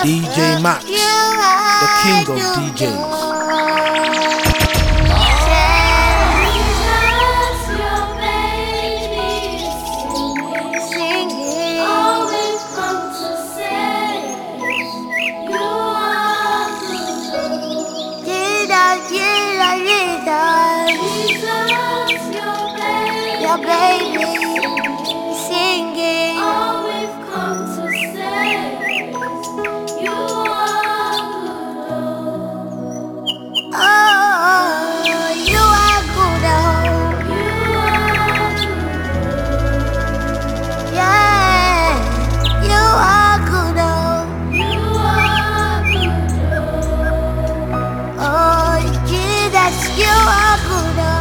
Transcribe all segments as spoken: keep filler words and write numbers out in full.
D J Max, the king of D Js. Your baby singing. All we've come to say is you are good. Oh, you are good. Oh, you are good. Yeah, you are good. Oh, you are good. Oh, Jesus, you are good. Oh.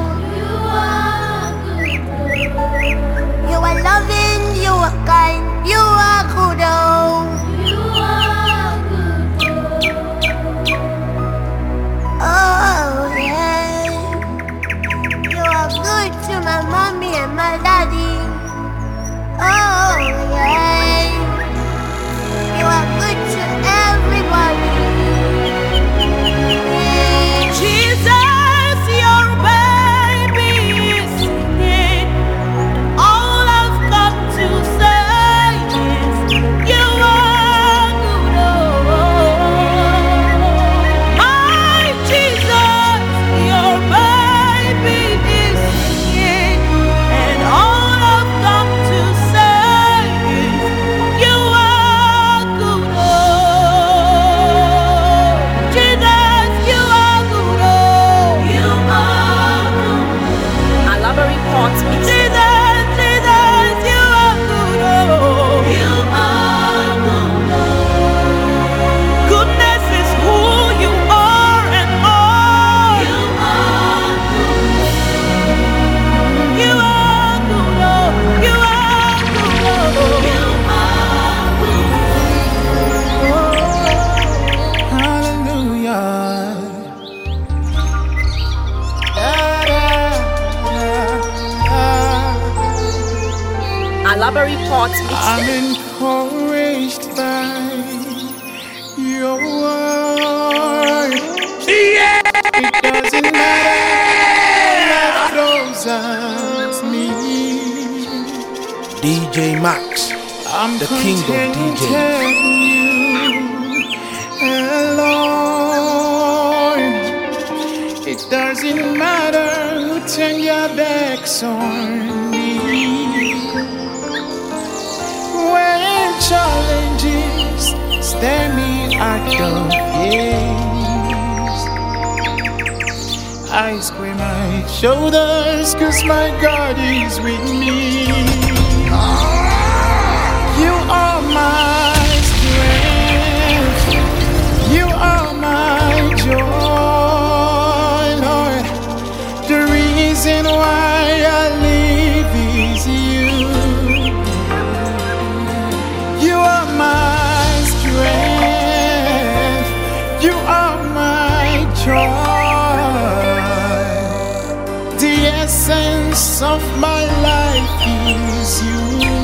You are loving, you are kind, you are good, oh. You are good, oh, yeah. You are good to my mommy and my daddy, oh, yeah. You are good to everybody. Yeah. Jesus, your baby is singing. All I've got to say is you are good, oh. My Jesus, your baby is singing, and all I've got to say is you are good, oh. Jesus, you are good, oh. You are good. I love a report me. Jesus, Jesus, you are good, oh. You are good, oh. Goodness is who you are and more. You are good. You are good, oh. You are good, oh. You are good. Hallelujah. I love a report I'm encouraged by your word. It doesn't matter what throws at me. D J Max, I'm the king of D Js. Lord, it doesn't matter who turn your backs on me. When challenges stare me at the face, I square my shoulders, cause my God is with me. You are my strength, you are my joy, Lord. The reason why I live is you. You are my strength, you are my joy. The essence of my life is you.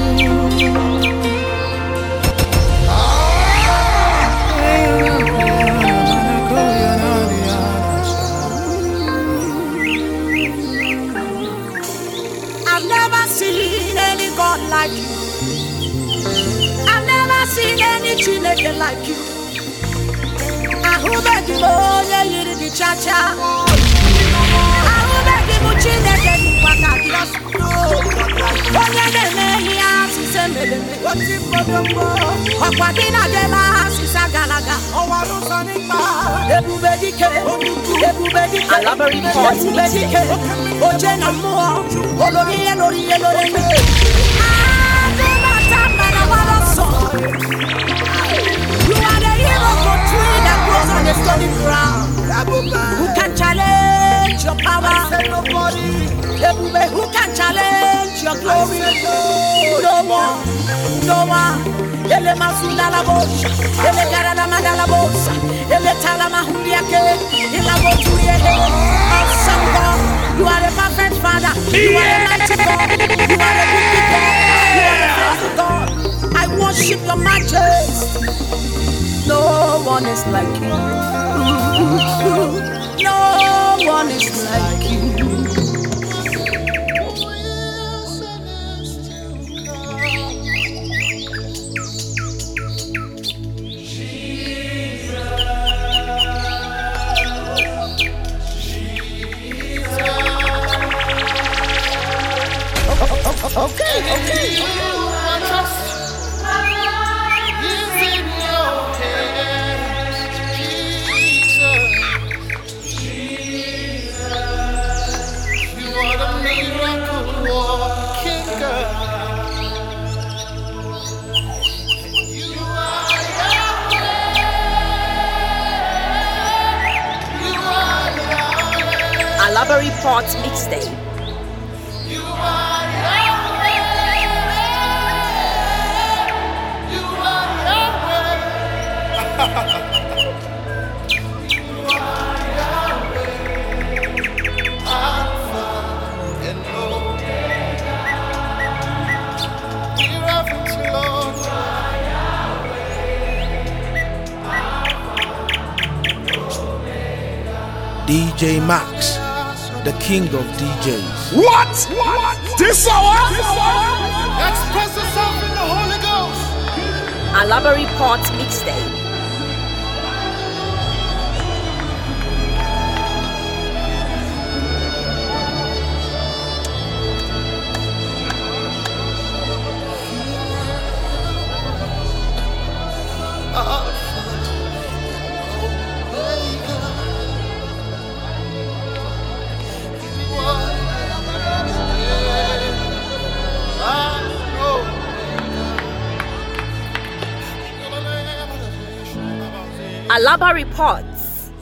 I've never seen any God like you. I've never seen any Chineke like you. Ahubegi mo ye yiri di cha-cha. Ahubegi mo Chineke di kwakadios. Onye na-eme ihe asị se meleme. Ọkwadi na-adela asị sa galaga. Ebube dike, ebube dike. Ebube dike, oje na mmụọ. Oloriye loriye loriye. You are the hero for tree that grows on the solid ground. Who can challenge your power? Who can challenge your glory? No one, no one. Ele masula la bosha, ele gara la manda la bosa, ele tala mahuriake, ele boturiye. Awesome God, you are the perfect Father. You are the mighty God. You are the big God. You are the faithful God. I worship your majesty. one is like you. No one is like you. Okay, okay. Trust is in your hands, Jesus. Jesus, you are the miracle walking God. You are Yahweh. You are Yahweh. Alaba Reports Mixtape. You are Yahweh. You are Yahweh. You are Yahweh. Alpha and Omega. We reverence you, Lord. D J Max, the king of D Js. What? What? This hour? Express yourself in the Holy Ghost. Alaba Reports Mixtape. Alaba Reports.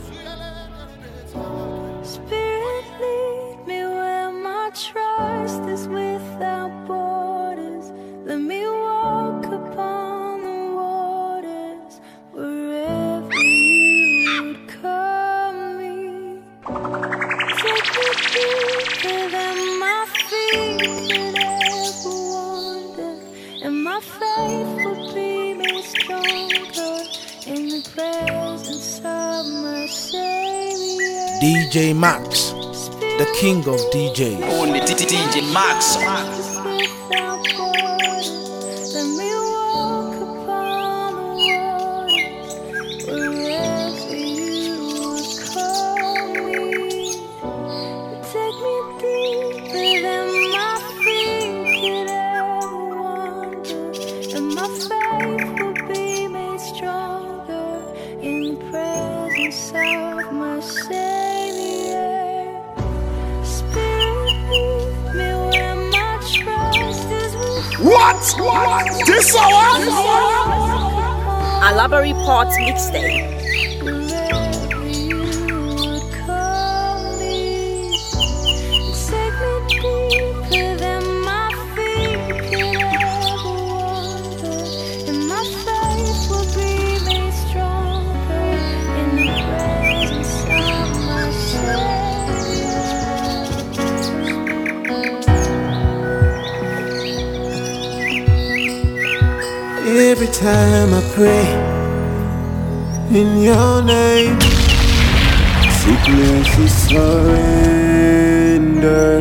Spirit, lead me where my trust is without borders. Let me walk upon the waters wherever you would call me. Take me deeper than my feet could ever wander, and my faith will be made stronger in the presence of my Savior. D J Max, the king of D Js. Only D J Max. Without borders, let me walk upon the waters wherever you would call me. Take me deeper than my feet could ever wander, and my faith will be made stronger in the presence of my Savior. Spirit, lead me where my trust is with What? What? This hour? Alaba Reports Mixtape. wherever you would call me. Take me deeper than my feet could ever wander, and my faith will be made stronger in the presence of my Savior. Every time I pray in your name, sickness is surrendered.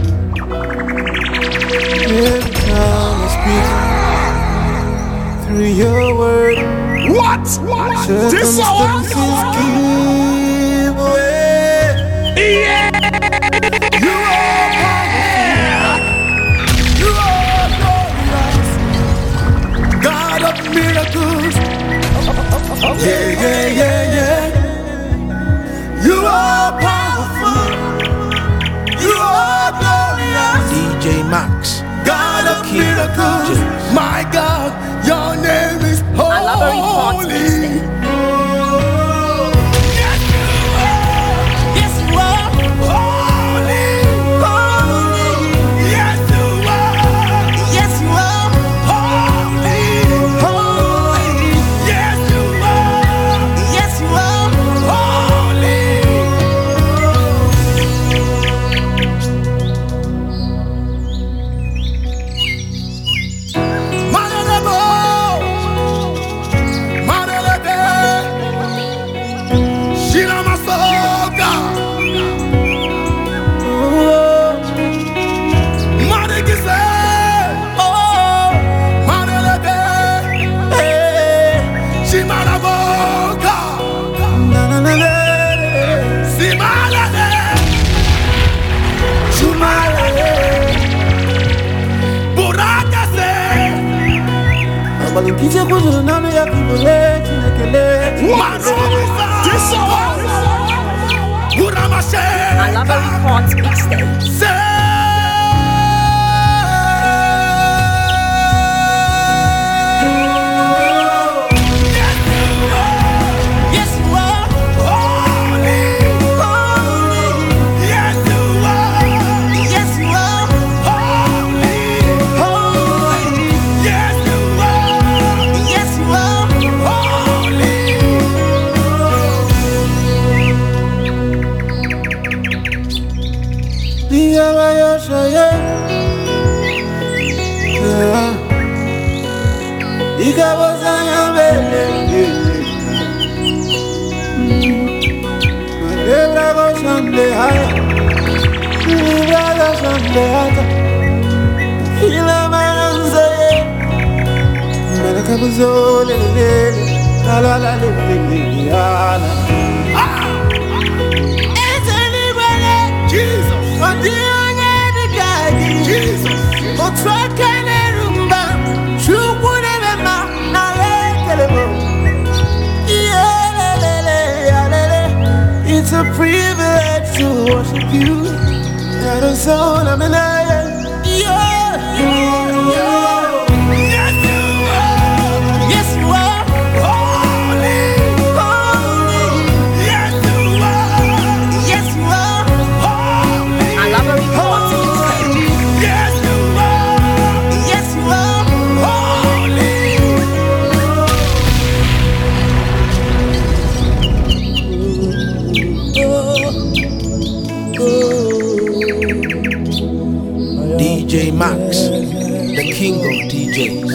Every time I speak through your word, What? What? This hour? circumstances give way. Yeah. You are powerful. You are glorious. God of miracles. Yeah, yeah, yeah, yeah. You are powerful. You are glorious. D J Max, God the of king of miracles. D Js. My God, your name is Alaba Reports holy. Mixtape. Yes, you are. Yes, you are. Holy, holy. Yes, you are. Yes, you are. Holy, holy. Yes, you are. Yes, you are. Holy. Manana Walimpitia kujuru nami ya kibole Kinekele What? This one? What am I saying? Alaba Reports Mixtape. Say it's a privilege to worship you. That is all I'm in. D J Max, the king of D Js.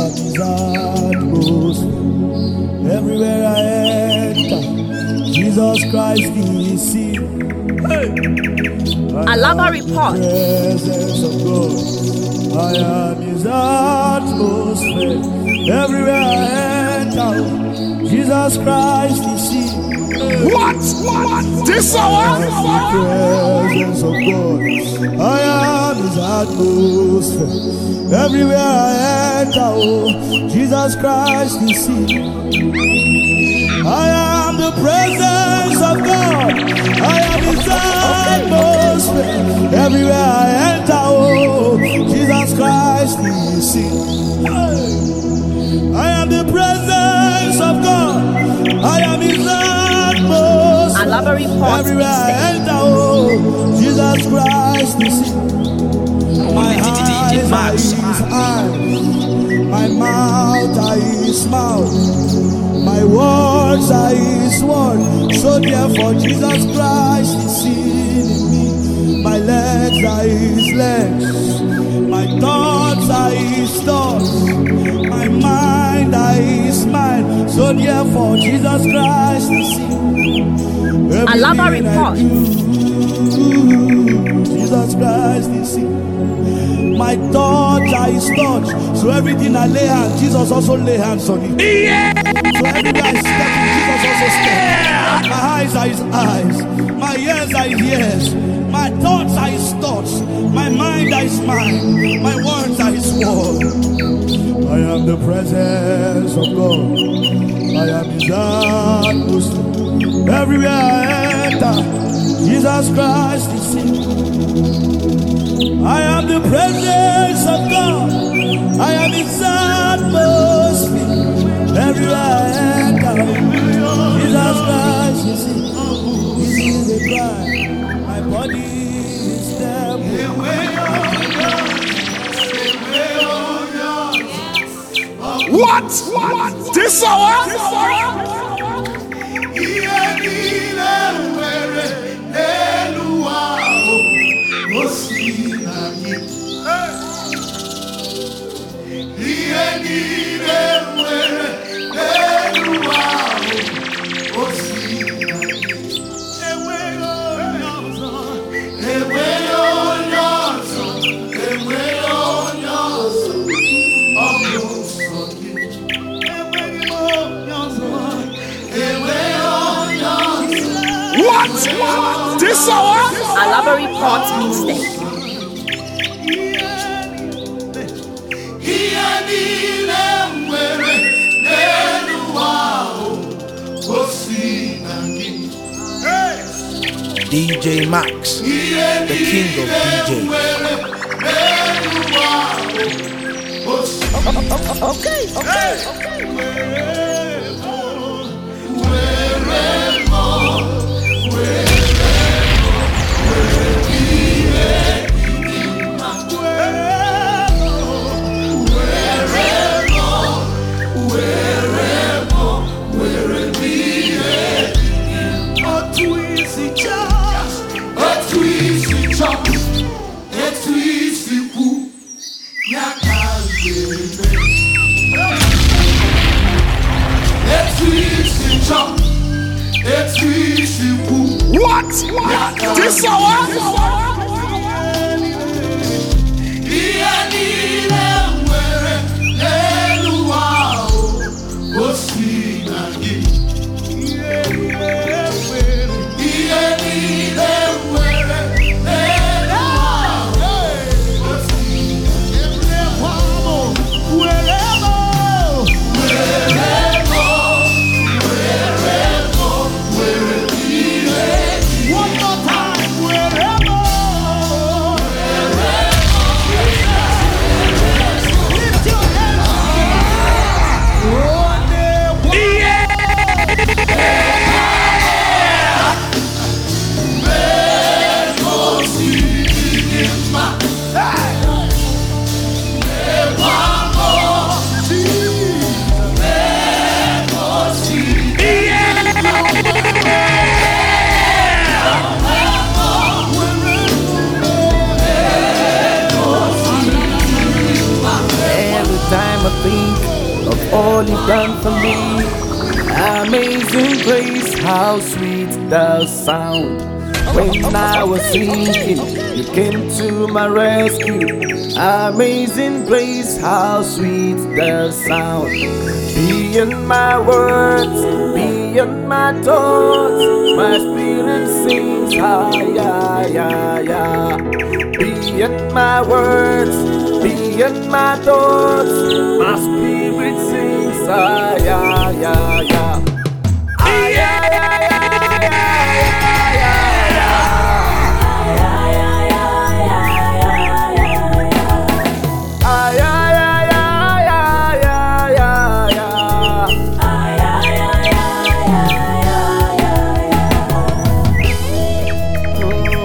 Everywhere I enter, Jesus Christ is seen. Hey. Alaba Reports. Presence of God. I am His atmosphere. Everywhere I enter, Jesus Christ is seen. What? What? This hour? The presence of God. I am His atmosphere. Everywhere I enter, oh, Jesus Christ is seen. I am the presence of God. I am His atmosphere. Everywhere I enter, oh, Jesus Christ is seen. I am the presence of God. I am His atmosphere. Alaba Reports Everywhere I Mixtape. enter, oh, Jesus Christ is seen. My eyes are His eyes, my mouth are His mouth, my words are His words. So therefore Jesus Christ is seen in me. My legs are His legs, my thoughts are His thoughts, my mind are His mind. So therefore Jesus Christ is seen. Alaba Reports. Jesus Christ is seen. My thoughts are His thoughts. So everything I lay hands, Jesus also lay hands on it. Yeah. So everywhere I step in, Jesus also steps. My eyes are His eyes. My ears are His ears. My thoughts are His thoughts. My mind are His mind. My words are His words. I am the presence of God. I am His atmosphere. Everywhere I enter, Jesus Christ is seen. I am the presence of God. I am His atmosphere. Everywhere I enter, Jesus Christ is seen. This is a cry. My body is temple. What? What? This hour? What? This hour? Alaba Reports Mixtape. He D J Max, the king of D Js. Okay, okay, okay. What? What? This hour? All you've done for me, amazing grace, how sweet the sound. When I was sinking, you came to my rescue. Amazing grace, how sweet the sound. Beyond my words, beyond my thoughts, my spirit sings high, yeah, yeah, yeah. Beyond my words, beyond my thoughts, my spirit sings high, yeah, yeah, yeah. Ah, yeah, yeah, yeah, yeah, yeah, yeah. Ah, yeah, yeah, yeah, yeah, yeah, yeah, yeah. Ah, yeah, yeah, yeah, yeah, yeah, yeah.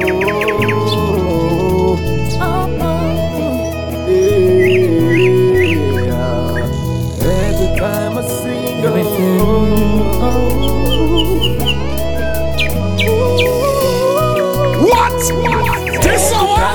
Oh, oh, oh. Yeah. Every time I sing, oh, What? What? This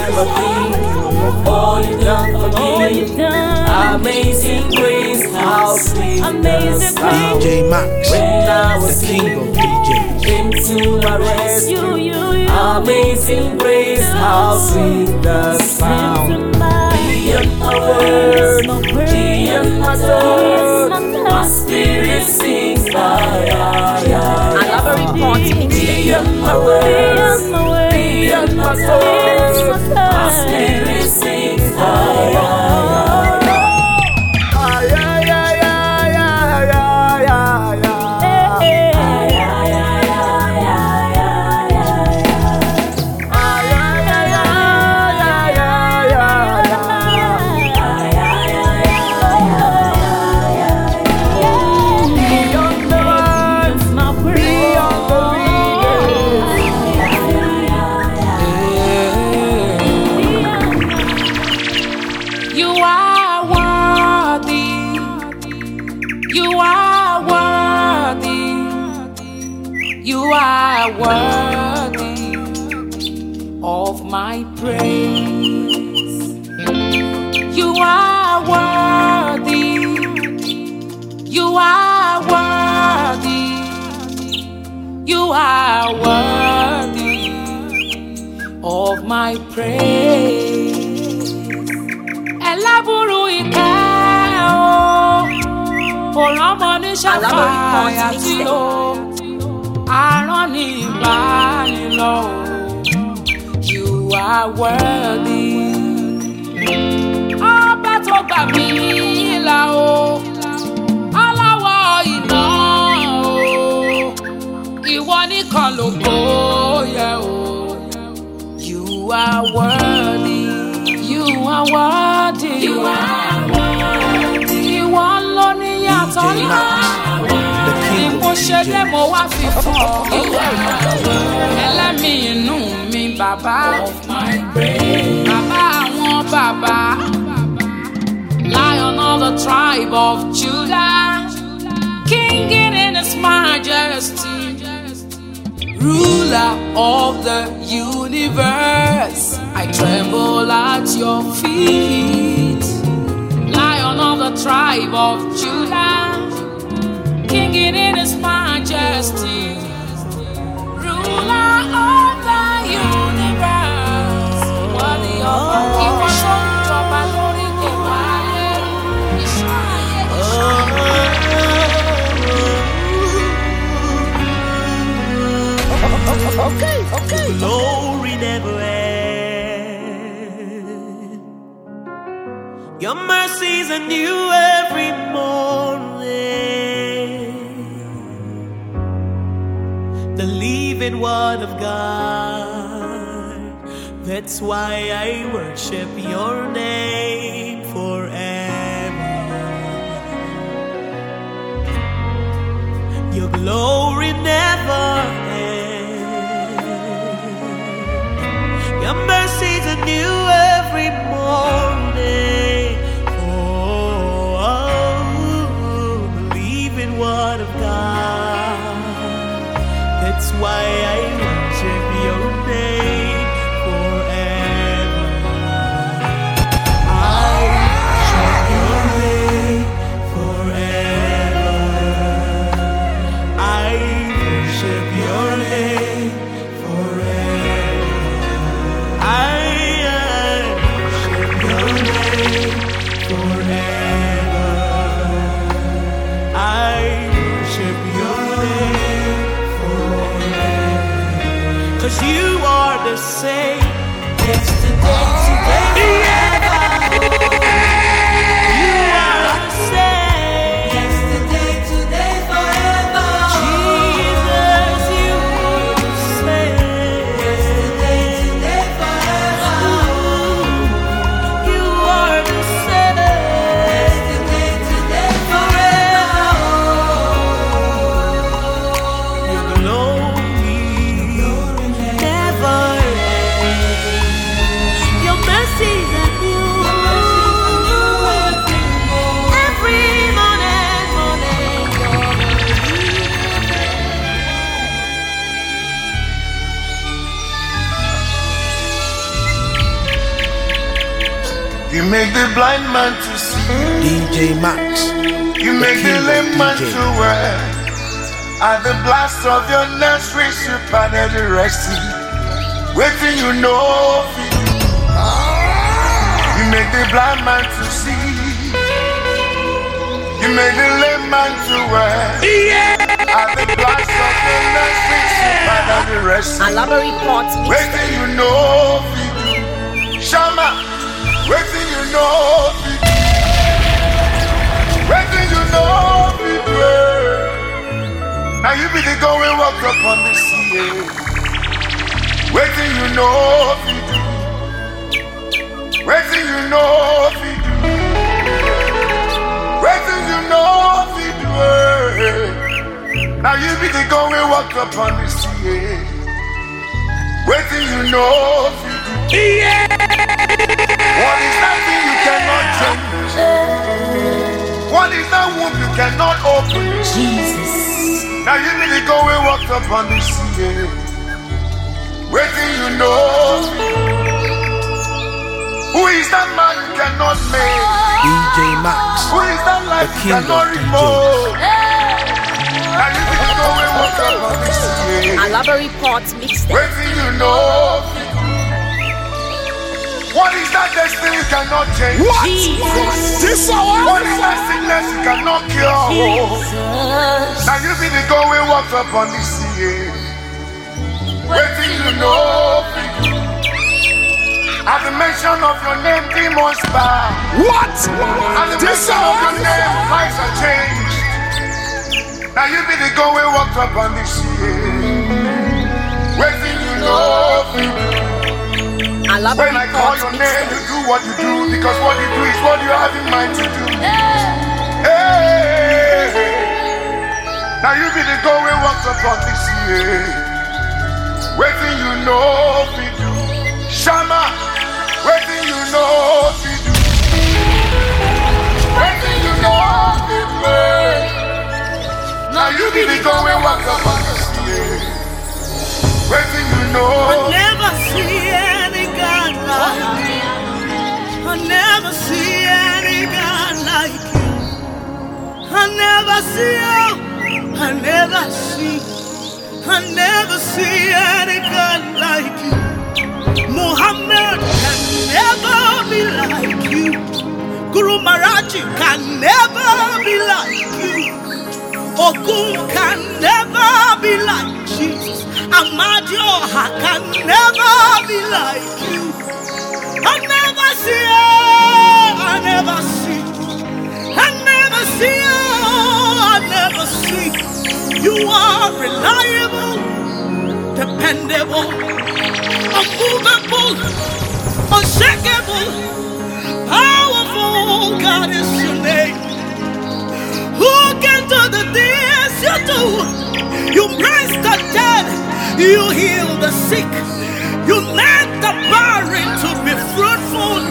all you've done for me, amazing grace, how sweet the sound. D J Max, When I was the king of D Js. came to my rescue, amazing grace, how sweet the sound. Beyond my words, beyond my thoughts, my spirit sings high, high, high. I love a reporting. Beyond my words, beyond my thoughts, my spirit sings high, high, high. Ah, yeah, yeah, yeah, yeah, yeah, yeah, yeah. Ah, yeah, yeah, yeah, yeah, yeah, yeah. Ah, yeah, yeah, yeah, yeah, yeah, yeah, yeah. Ah, yeah, yeah, yeah, yeah, yeah, yeah. Beyond the words, beyond the You are worthy. You are worthy. You are worthy of my praise. You are worthy. You are worthy. You are worthy of my praise. Elaburu ike o, oramo ni ṣàfàyà tí o, arán ni ìbánilọ o. You are worthy. Ọba tó gbà mí là o, aláwọ̀ iná o, ìwọ nìkan lógo yẹ o. Max, the king of D J. Lion of the tribe of Judah, King in his majesty, ruler of the universe, I tremble at your feet. Lion of the tribe of Judah, King in his majesty, ruler of the universe, worthy of our devotion. Okay, okay. Glory never ends. Your mercies are new every morning. The living word of God. That's why I worship your name forever. Your glory never ends. Your mercies are new every morning. Oh, oh, the living word of God. That's why I worship your name forever. I worship your name forever. I worship your name forever. I worship your name forever. I worship your name forever. 'Cause you are the same yesterday, today, forever. You are the same yesterday, today, forever. Jesus, you are the same yesterday, today, forever. You are the same yesterday, today, forever. Your glory never ends. Your mercies are new every morning, morning. You make the blind man to see. D J Max, You make the lame man to well. At the blast of your nostrils, you parted the Red Sea. Waiting, you know. You make the blind man to see. You make the lame man to well. At the blast of your nostrils, you parted the Red Sea. Alabari Port Waiting, you know. Shama. Waiting, you know. Waiting, you know. Now you be the going walk up on the sea. Waiting, you know. Waiting, you know. Waiting, you know. Now you be the going walk up on the sea. Waiting, you know. What is that thing you cannot change? What is that womb you cannot open? Jesus. Now you really go and walk up on the sea. Waiting, you know. Who is that man you cannot make? D J Max, Who is that life the you king cannot of D Js. remove? Now you really go and walk up on the sea. Alabari Port mixed. Waiting, you know. What is that destiny you cannot change? What? This hour? What is that sickness you cannot cure? Now you be the going walk up on the sea. Waiting, you know. At the mention of your name, demons bow. What? At the This mention of your hour? name, lives are changed. Now you be the going walk up on the sea. Waiting, you know. When I call your name, you do what you do, because what you do is what you have in mind to do. Hey, walked upon this year. Waiting you know me do. Shama, waiting you know me do. Waiting you know me pray. Now you be the go and walk upon this year. Waiting you know. I never see any God like you. I never see any God like you. I never see you. I never see. I never see any God like you. Muhammad can never be like you. Guru Maharaji can never be like you. Ogun can never be like Jesus. Amadioha can never be like you. I never see you. I never see. I never see you. I never see. You are reliable, dependable, unmovable, unshakable, powerful. God is your name. Who can do the things you do? You raise the dead, you heal the sick, you make the barren to be fruitful.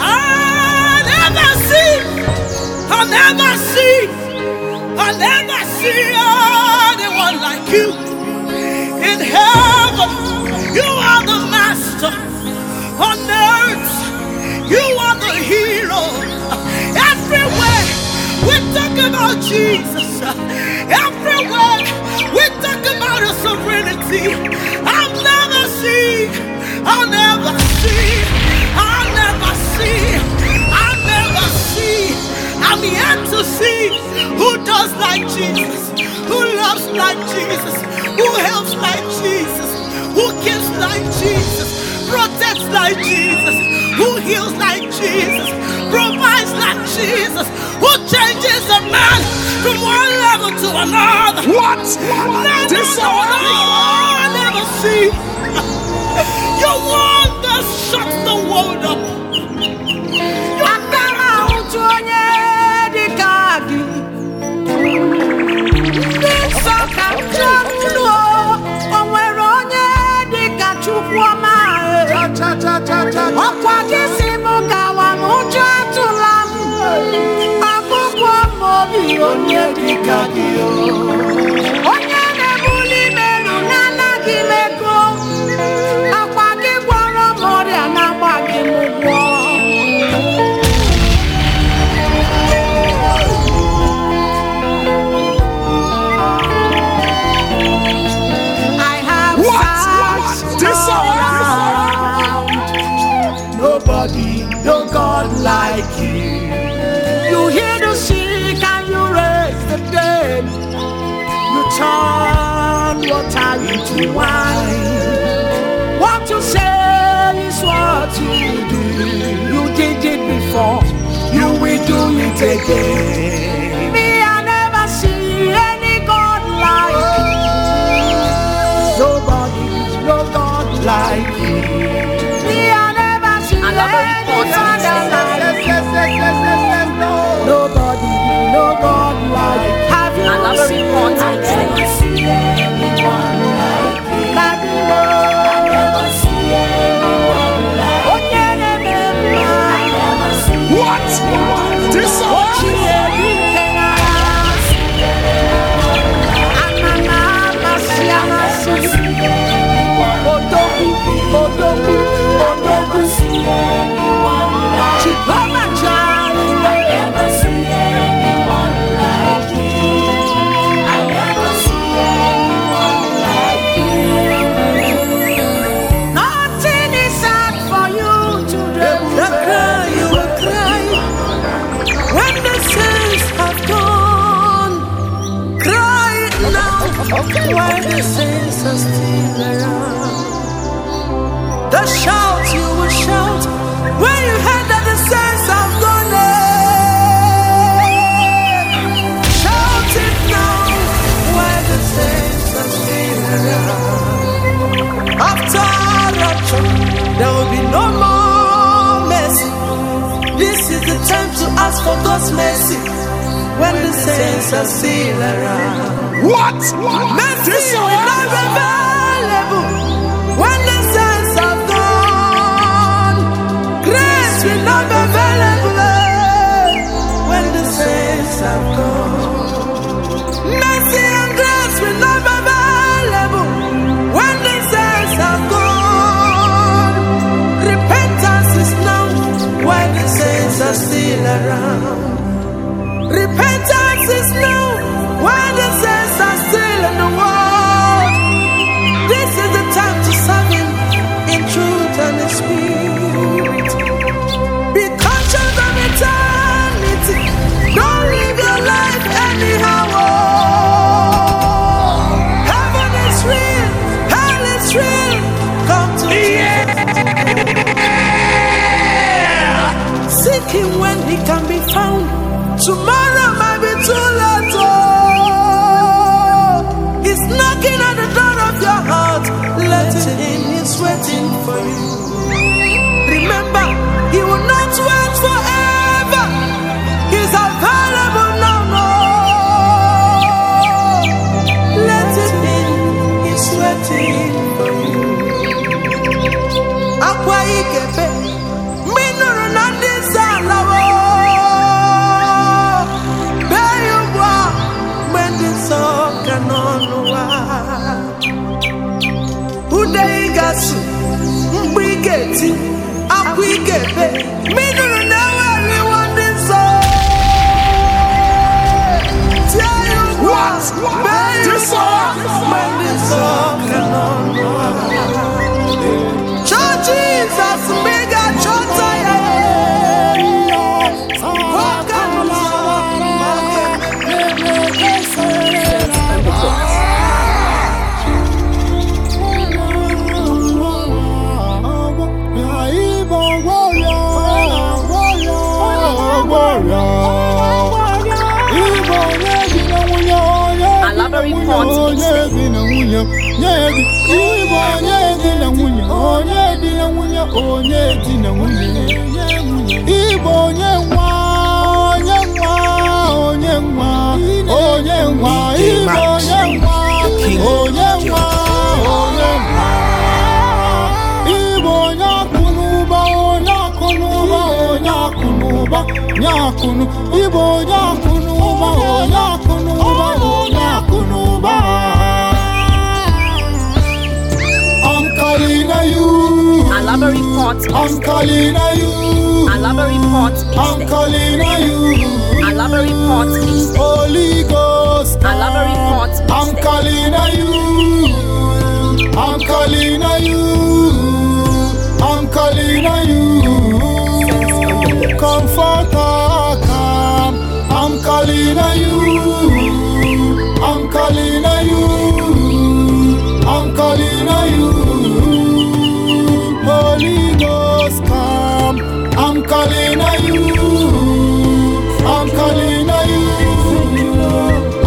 I never see, I never see, I never see anyone like you. In heaven, you are the master. On earth, you are the hero. Everywhere we talk about Jesus. Everywhere we talk about His sovereignty. I'll never see, I'll never see, I'll never see, I'll never see. I'm yet to see who does like Jesus, who loves like Jesus, who helps like Jesus, who gives like Jesus, protects like Jesus, who heals like Jesus, provides like Jesus, who changes a man from one level to another. What? No, This no, no, no, I never see. Your wonder shuts the world up. Nobody, no God like you. You heal the sick and you raise the dead. You turn water into wine. What you say is what you do. You did it before, you will do it again. Me, I never see any God like you. Nobody, no God like you. Nobody, no God like. Have you Another seen report. I never see anyone like you. I never see anyone like you. I never see What? This When the saints are still around, the shout you will shout when you heard that the saints have gone in. Shout it now when the saints are still around. After rapture, there will be no more mercy. This is the time to ask for God's mercy when the saints are still around. What? Mercy will not be available when the saints have gone. Grace will not be available when the saints have gone. Mercy and grace will not be available when the saints have gone. Repentance is now when the saints are still around. Repentance is now when the saints are still in the world. This is the time to serve Him in truth and in spirit. Be conscious of eternity. Don't live your life anyhow. Heaven is real, hell is real. Come to Jesus. Seek Him when He can be found. Tomorrow might be too late. Oh, He's knocking at the door of your heart. Let Him in. He's waiting for you. Remember, He will not wait forever. He's available now. No, let Him in. He's waiting for you. Akwa ikepe, minuru na ndizalawo. Udeigasu, Mbigeti, Akwigebe, Minuru Nawari Wandiso. Tell you what, Bendiso, Bendiso, Church Jesus, Mega Chota. Nyakunu, Ibo Nyakunu, Ba, Nyakunu, Ba, Nyakunu, Ba. I'm calling you. I love a report. I'm calling you. I love a report. I'm calling you. I love a report. Holy Ghost. I love a report. I'm calling you. I'm calling you. I'm calling you. Comforter, come. I'm calling you. I'm calling you. I'm calling you. Holy Ghost, come. I'm calling you. I'm calling you.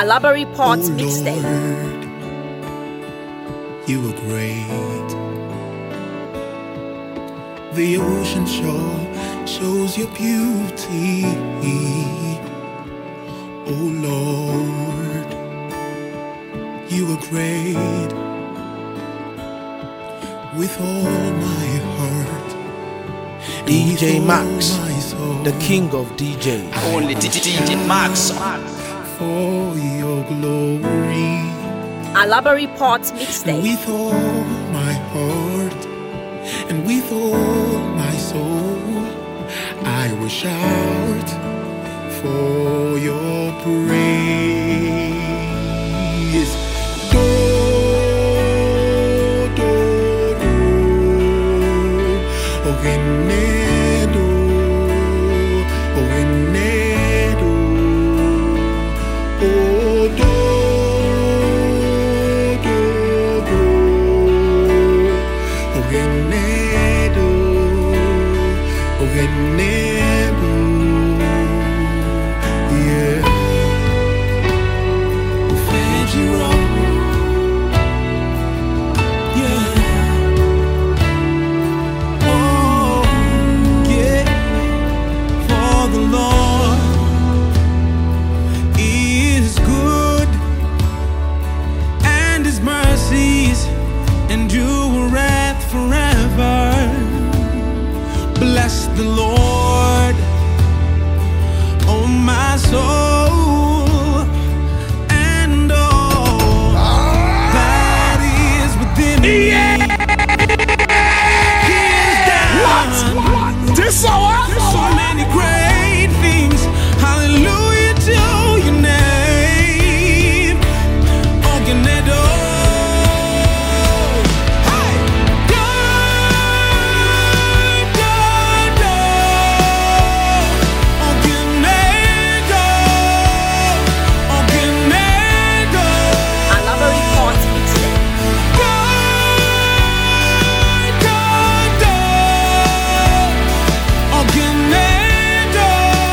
Alaba Report oh mixtape. Lord, you are great. The ocean shore shows your beauty. Oh Lord, you are great. With all my heart, D J Max, the king of D Js. Only D J Max. For your glory. Alaba Report mixtape. With all my heart and with all my soul, I will shout for your praise. Do, do, do. Oh, Venedo. Oh, Venedo. Oh, do, do, do. Oh, Venedo. Oh, Venedo. Yeah. Fedro. Yeah. Oh, yeah. For the Lord is good, and His mercies endureth forever. Bless the Lord, oh my soul, and all that is within me. He is down. What? What? This hour? So many great things. Hallelujah to your name. Ogenedo. Hey! God, God, God. Ogenedo. Ogenedo. Alaba Report mixtape. God, God, God. Ogenedo.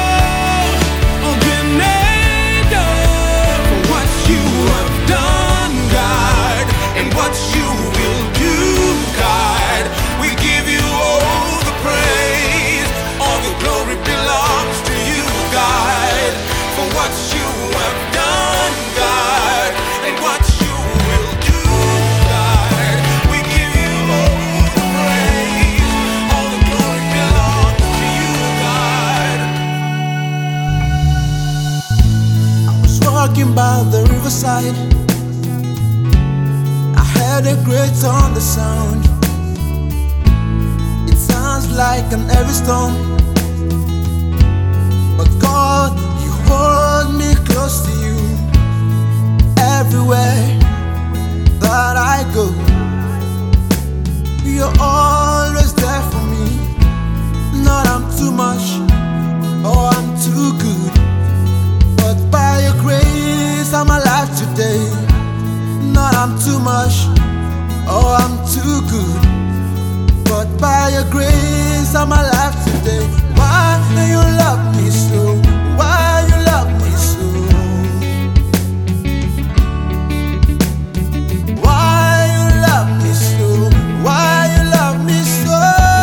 Ogenedo. For what you have done, God, and what you will do, God, we give you all the praise. All the glory belongs to you, God, for what you have done, God, and what you will do, God. We give you all the praise. All the glory belongs to you, God. I was walking by the riverside. I heard a great thunder sound. It sounds like an heavy storm. But God, you hold me close to you. Everywhere that I go, you're always there for me. Not I'm too much, or I'm too good, but by your grace I'm alive today. Not I'm too much, or I'm too good, but by your grace I'm alive today. Why do you love me so? Why you love me so? Why you love me so? Why you love me so?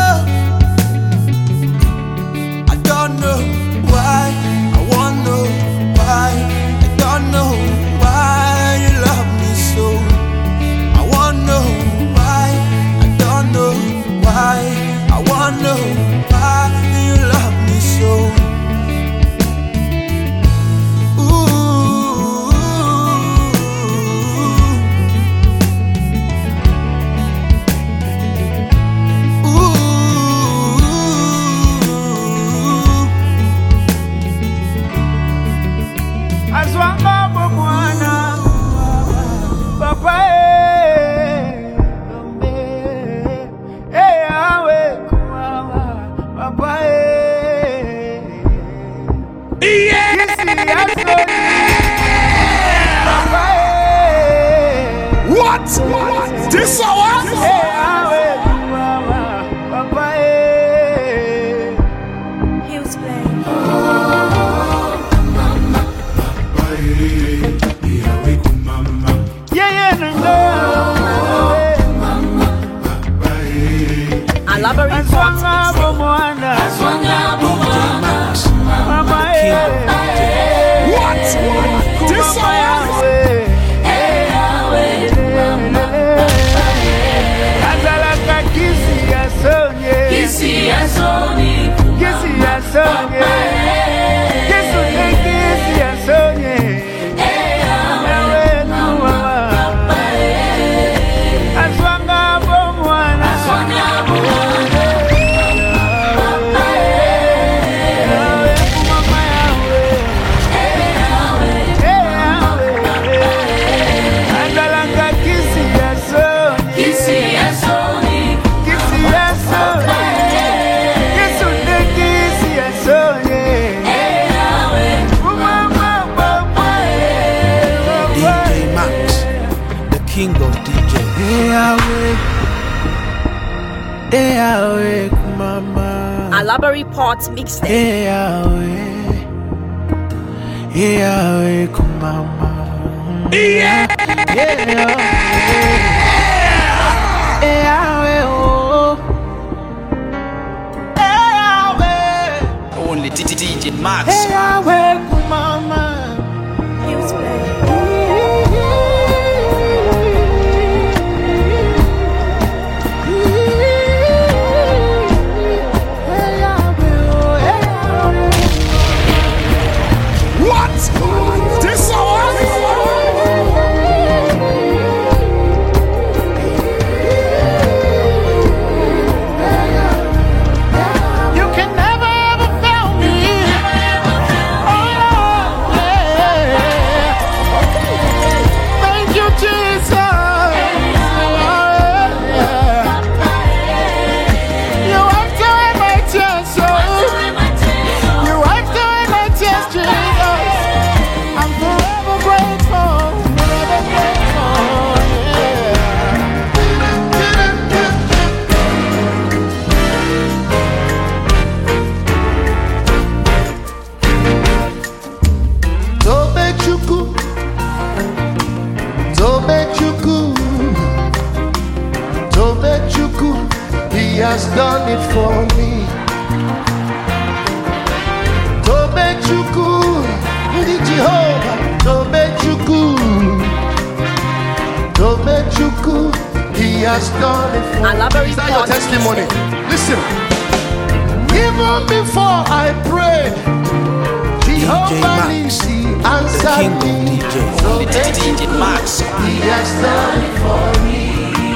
I don't know why. I wanna know why. I don't know why you love me so. I wanna know why. I don't know why. I wanna know why you love me so. What? What? This hour? He was playing. Alaba Reports mixtape. What? This Kisi ya Sony, Kisi ya Sony, Kisi ya Sony. King of D J. Hey, awake, hey, awake, mama. Alaba Reports mixtape. Hey, awake, hey, awake, mama. Yeah, yeah, hey, awake, oh, hey, awake. Only D J Max. Hey, awake, mama. He has done it for me. Tobe Chuku, the Jehovah. Tobe Chuku, Tobe Chuku. He has done it for me. Is that your testimony? Listen. Even before I prayed, Jehovah Nisi answered me. Tobe Chuku, He has done it for me.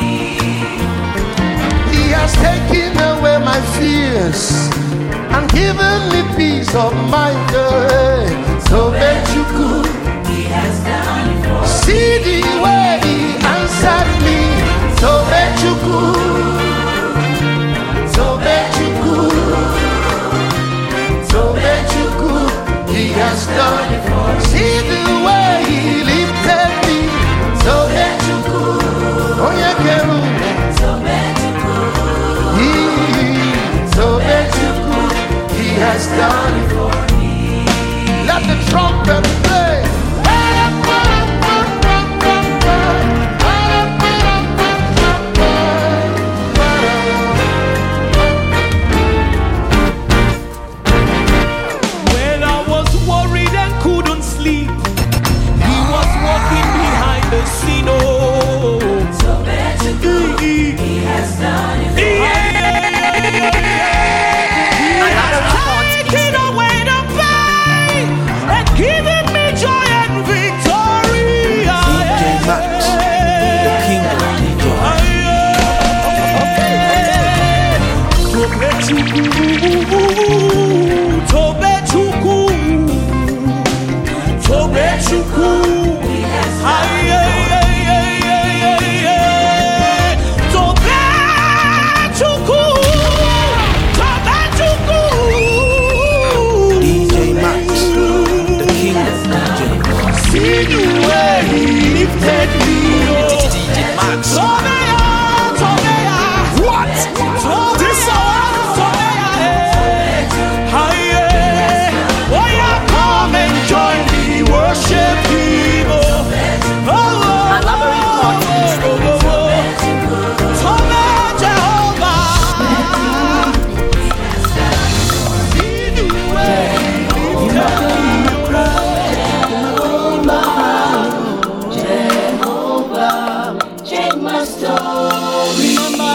He has taken away my fears and given me peace of mind. So bet you could. He has done it for me. See the way He answered me. So bet you could. So bet you could. So bet you could. He has done it for me. See the way He lifted me. So bet you could. Oh yeah, Keru. So bet you could. So that you could, He has done it for me. Let the trumpet play.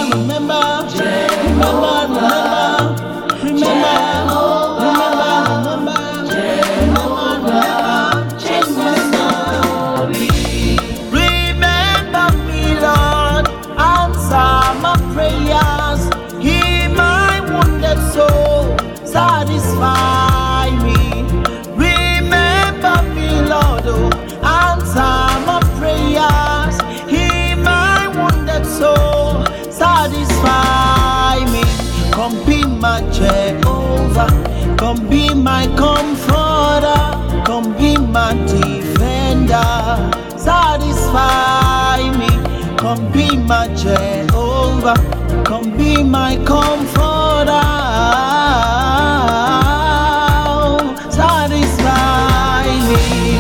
remember, remember, remember, remember, me, Lord, answer my prayers. Hear my wounded soul, satisfy me. Remember me, Lord, oh, answer my prayers. Hear my wounded soul, satisfy me. Come be my Jehovah, come be my comforter, come be my defender, satisfy me. Come be my Jehovah, come be my comforter, satisfy me.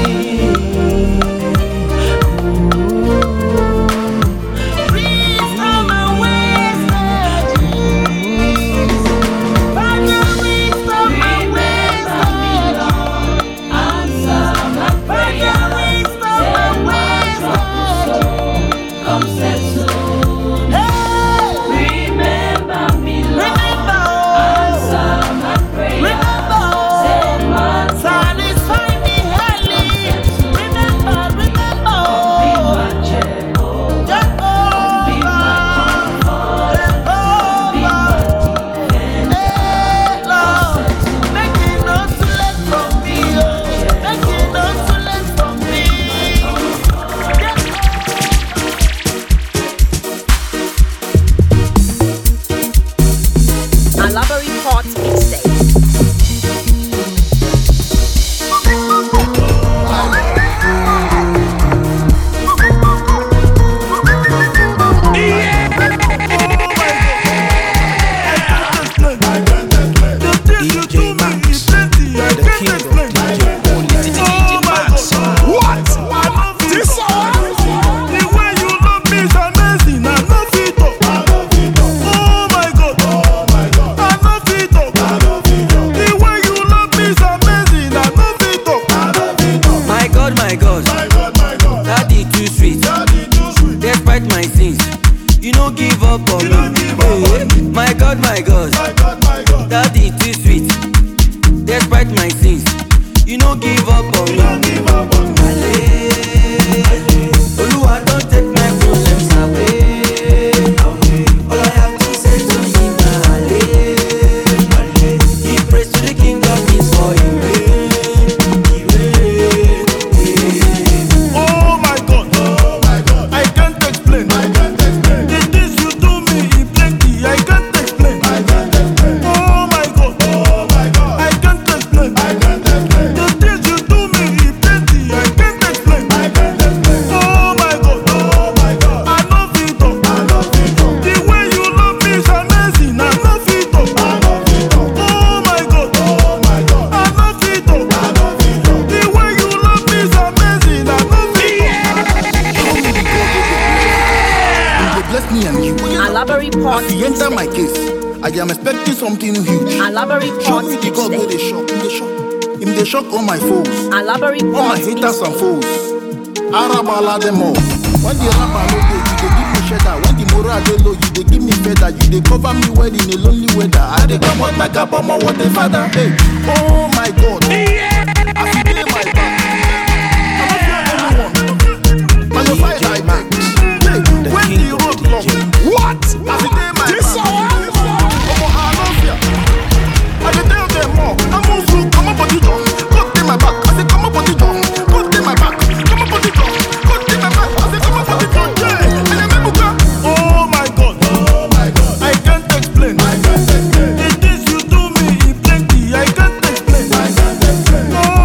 Restore my wasted years. Father, restore my wasted years. Answer my prayer. Restore my wasted years. Come set soon. Hey, remember me, Lord. Remember, answer my prayer. Remember, save my satisfy me, highly. Remember, remember, be my Jehovah, Jehovah, be my comfort, Jehovah, be my defender. Hey, Lord, make it not too late from me, oh, make it not too late from me. Alabari Port Mixtape. D J Max, the king of D J. Only D J Max. What? This song? The way you love me is amazing. I love it. Oh my God. I love it. The way you love me is amazing. I love it. My God, my God, Daddy too sweet. Despite my sins, you don't give up on me. My God, my God, Daddy too sweet. Despite my sins, you don't give up on me. Ale, Oluwa don't take my problems away. All I have to say to him na ale. Give praise to the King of Kings for him reign. Oh my God. I can't explain. The things you do me, it plenty. I can't explain. Oh my God. I can't explain. The things you do me, it plenty. I can't explain. Oh my God. I love it. The way you love me is amazing. I love it. Oh my God. I love it. The way you love me is amazing. I love it. You bless me and you. Alabari Port As you enter my Mixtape. case, I am expecting something huge. Alabari Show Port me the God where they Mixtape. shock, in the shock, in the shock all my foes, Alabari all my Port haters and Mixtape. foes. Arabala them all. When the rapper no dey, you dey give me cheddar. When the moral dey low, you dey give me feather. You dey cover me well in a lonely weather. I dey come out my gap on my water father. Hey, oh my God, as you dey my back, I don't fear anyone. By your side I beg. Hey, when the road block, what? As you dey my back, omo I no fear. I dey tell them all, I move through, come up on the door, go dey my back. I say come up on the door, go dey my back, come up on the door, go dey my back. I say come up on the door, yeah. And then me buka. Oh my God, I can't explain. The things you do me, it plenty. I can't explain. Oh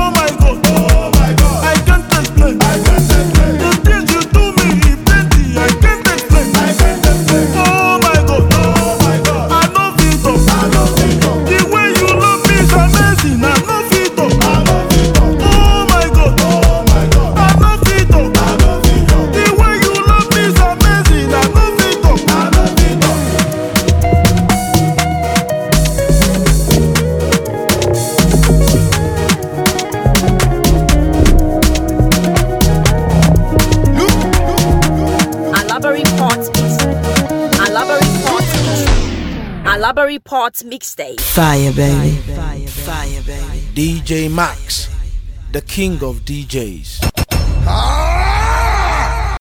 Alaba Report Mixtape. Fire, baby. Fire, fire, baby. D J Max, the king of D Js.